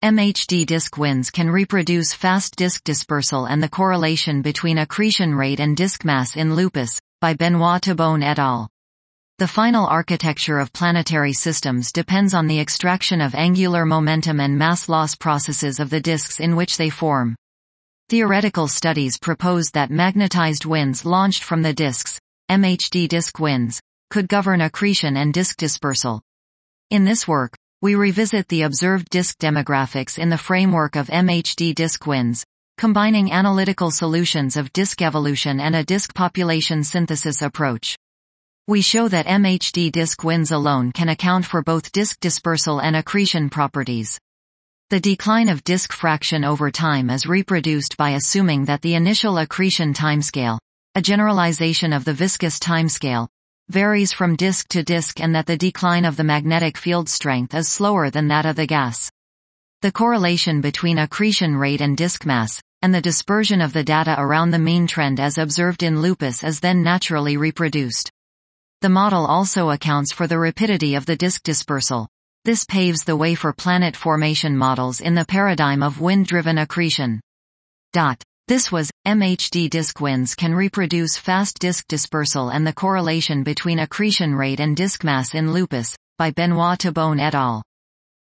MHD disk winds can reproduce fast disk dispersal and the correlation between accretion rate and disk mass in Lupus, by Benoit Thibon et al. The final architecture of planetary systems depends on the extraction of angular momentum and mass loss processes of the disks in which they form. Theoretical studies proposed that magnetized winds launched from the disks, MHD disk winds, could govern accretion and disk dispersal. In this work, we revisit the observed disk demographics in the framework of MHD disk winds, combining analytical solutions of disk evolution and a disk population synthesis approach. We show that MHD disk winds alone can account for both disk dispersal and accretion properties. The decline of disk fraction over time is reproduced by assuming that the initial accretion timescale, a generalization of the viscous timescale, varies from disk to disk and that the decline of the magnetic field strength is slower than that of the gas. The correlation between accretion rate and disk mass, and the dispersion of the data around the mean trend as observed in Lupus is then naturally reproduced. The model also accounts for the rapidity of the disk dispersal. This paves the way for planet formation models in the paradigm of wind-driven accretion. This was, MHD disk winds can reproduce fast disk dispersal and the correlation between accretion rate and disk mass in Lupus, by Benoit Thibon et al.